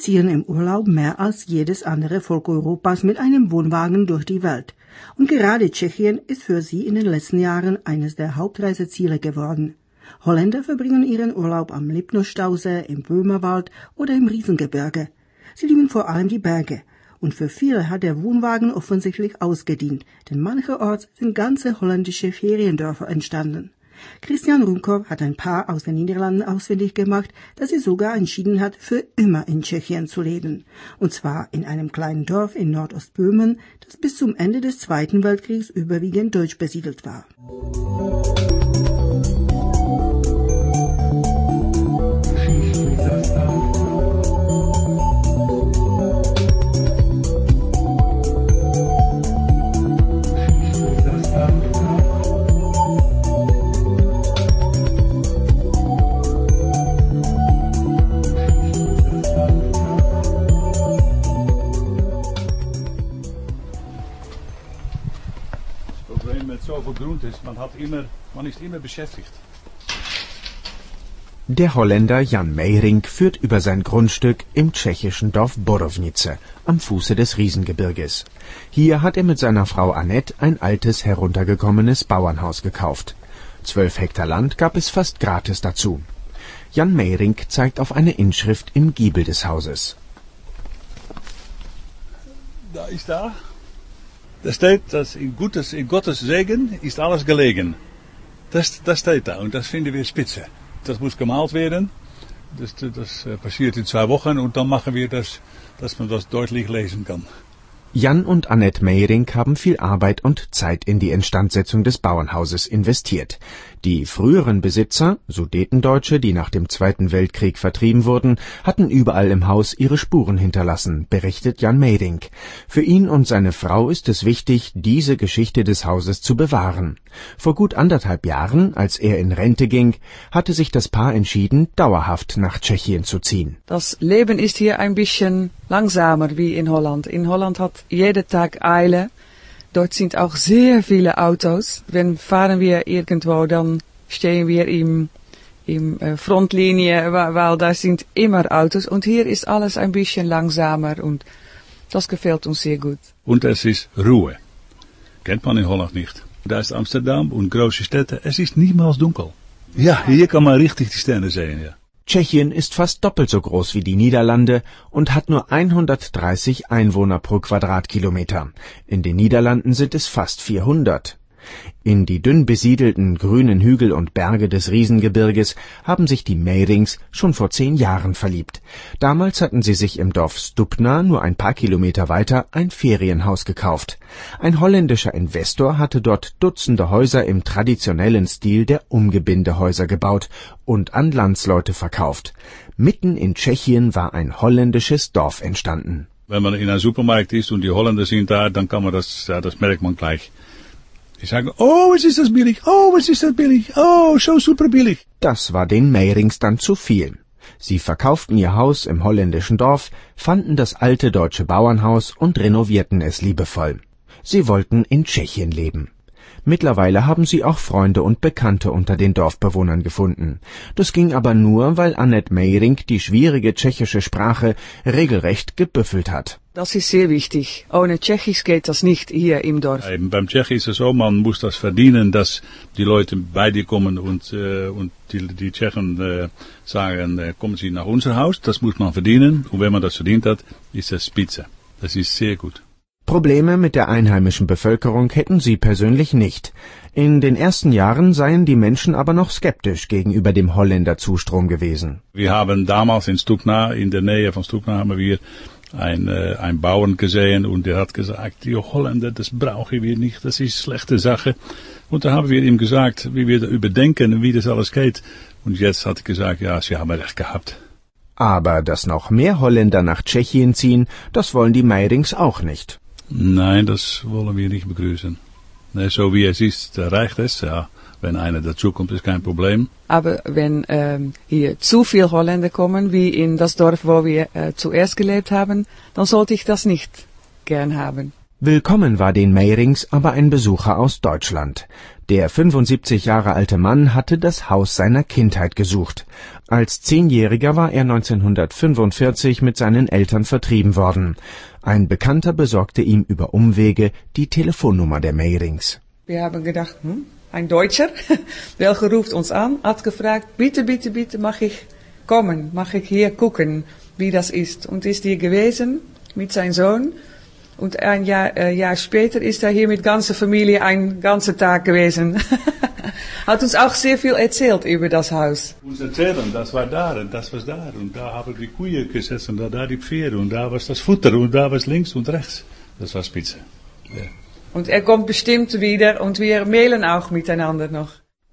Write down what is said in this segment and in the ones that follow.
ziehen im Urlaub mehr als jedes andere Volk Europas mit einem Wohnwagen durch die Welt. Und gerade Tschechien ist für sie in den letzten Jahren eines der Hauptreiseziele geworden. Holländer verbringen ihren Urlaub am Lipno-Stausee, im Böhmerwald oder im Riesengebirge. Sie lieben vor allem die Berge. Und für viele hat der Wohnwagen offensichtlich ausgedient, denn mancherorts sind ganze holländische Feriendörfer entstanden. Christian Runker hat ein Paar aus den Niederlanden ausfindig gemacht, das sich sogar entschieden hat, für immer in Tschechien zu leben. Und zwar in einem kleinen Dorf in Nordostböhmen, das bis zum Ende des Zweiten Weltkriegs überwiegend deutsch besiedelt war. Man ist immer beschäftigt. Der Holländer Jan Meyrink führt über sein Grundstück im tschechischen Dorf Borovnice am Fuße des Riesengebirges. Hier hat er mit seiner Frau Annette ein altes, heruntergekommenes Bauernhaus gekauft. 12 Hektar Land gab es fast gratis dazu. Jan Meyrink zeigt auf eine Inschrift im Giebel des Hauses. Da ist da. Da steht, dass in Gottes Segen ist alles gelegen. Das steht da und das finden wir spitze. Das muss gemalt werden. Das passiert in 2 Wochen und dann machen wir das, dass man das deutlich lesen kann. Jan und Annette Meyrink haben viel Arbeit und Zeit in die Instandsetzung des Bauernhauses investiert. Die früheren Besitzer, Sudetendeutsche, die nach dem Zweiten Weltkrieg vertrieben wurden, hatten überall im Haus ihre Spuren hinterlassen, berichtet Jan Meyrink. Für ihn und seine Frau ist es wichtig, diese Geschichte des Hauses zu bewahren. Vor gut 1,5 Jahren, als er in Rente ging, hatte sich das Paar entschieden, dauerhaft nach Tschechien zu ziehen. Das Leben ist hier ein bisschen langsamer wie in Holland. In Holland hat jeder Tag Eile. Dort sind auch sehr viele Autos. Wenn fahren wir irgendwo, dann stehen wir im Frontlinie, weil da sind immer Autos. Und hier ist alles ein bisschen langsamer und das gefällt uns sehr gut. Und es ist Ruhe. Kennt man in Holland nicht. Da ist Amsterdam und große Städte. Es ist niemals dunkel. Ja, hier kann man richtig die Sterne sehen, ja. Tschechien ist fast doppelt so groß wie die Niederlande und hat nur 130 Einwohner pro Quadratkilometer. In den Niederlanden sind es fast 400. In die dünn besiedelten grünen Hügel und Berge des Riesengebirges haben sich die Meyrinks schon vor 10 Jahren verliebt. Damals hatten sie sich im Dorf Stupna, nur ein paar Kilometer weiter, ein Ferienhaus gekauft. Ein holländischer Investor hatte dort Dutzende Häuser im traditionellen Stil der Umgebindehäuser gebaut und an Landsleute verkauft. Mitten in Tschechien war ein holländisches Dorf entstanden. Wenn man in einem Supermarkt ist und die Holländer sind da, dann kann man das merkt man gleich. Die sagen, oh, was ist das billig, oh, was ist das billig, oh, so super billig. Das war den Meyrinks dann zu viel. Sie verkauften ihr Haus im holländischen Dorf, fanden das alte deutsche Bauernhaus und renovierten es liebevoll. Sie wollten in Tschechien leben. Mittlerweile haben sie auch Freunde und Bekannte unter den Dorfbewohnern gefunden. Das ging aber nur, weil Annette Meyrink die schwierige tschechische Sprache regelrecht gebüffelt hat. Das ist sehr wichtig. Ohne Tschechisch geht das nicht hier im Dorf. Beim Tschechisch ist es so, man muss das verdienen, dass die Leute bei dir kommen und die Tschechen sagen, kommen Sie nach unser Haus. Das muss man verdienen. Und wenn man das verdient hat, ist das spitze. Das ist sehr gut. Probleme mit der einheimischen Bevölkerung hätten sie persönlich nicht. In den ersten Jahren seien die Menschen aber noch skeptisch gegenüber dem Holländer-Zustrom gewesen. Wir haben damals in Stupna, in der Nähe von Stupna, haben wir ein Bauern gesehen und der hat gesagt, die Holländer, das brauchen wir nicht, das ist schlechte Sache. Und da haben wir ihm gesagt, wie wir da überdenken, wie das alles geht. Und jetzt hat er gesagt, ja, sie haben recht gehabt. Aber dass noch mehr Holländer nach Tschechien ziehen, das wollen die Meyrinks auch nicht. Nein, das wollen wir nicht begrüßen. Nee, so wie es ist, reicht es. Ja, wenn einer dazukommt, ist kein Problem. Aber wenn hier zu viel Holländer kommen, wie in das Dorf, wo wir zuerst gelebt haben, dann sollte ich das nicht gern haben. Willkommen war den Meyrinks aber ein Besucher aus Deutschland. Der 75 Jahre alte Mann hatte das Haus seiner Kindheit gesucht. Als 10-Jähriger war er 1945 mit seinen Eltern vertrieben worden. Ein Bekannter besorgte ihm über Umwege die Telefonnummer der Meyrings. Wir haben gedacht, ein Deutscher, welcher ruft uns an, hat gefragt, bitte, bitte, bitte, mag ich kommen, mag ich hier gucken, wie das ist. Und ist hier gewesen mit seinem Sohn. Und ein Jahr später ist er hier mit ganzer Familie einen ganzen Tag gewesen. Hat uns auch sehr viel erzählt über das Haus. Uns erzählen, das war da und das war da. Und da haben die Kühe gesetzt und da die Pferde und da war das Futter und da war links und rechts. Das war spitze. Ja. Und er kommt bestimmt wieder und wir mailen auch miteinander noch.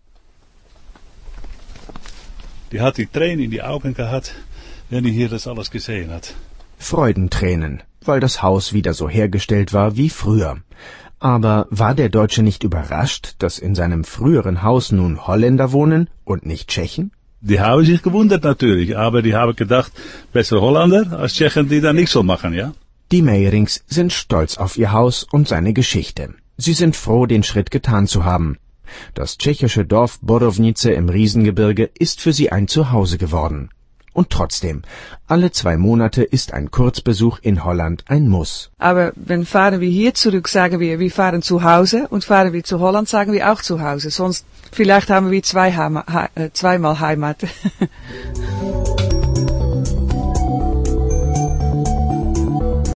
Die hat die Tränen in die Augen gehabt, wenn die hier das alles gesehen hat. Freudentränen, weil das Haus wieder so hergestellt war wie früher. Aber war der Deutsche nicht überrascht, dass in seinem früheren Haus nun Holländer wohnen und nicht Tschechen? Die haben sich gewundert natürlich, aber die haben gedacht, besser Holländer als Tschechen, die da nichts so machen, ja? Die Meyrings sind stolz auf ihr Haus und seine Geschichte. Sie sind froh, den Schritt getan zu haben. Das tschechische Dorf Borovnice im Riesengebirge ist für sie ein Zuhause geworden. Und trotzdem, alle 2 Monate ist ein Kurzbesuch in Holland ein Muss. Aber wenn fahren wir hier zurück, sagen wir fahren zu Hause. Und fahren wir zu Holland, sagen wir auch zu Hause. Sonst vielleicht haben wir zweimal Heimat.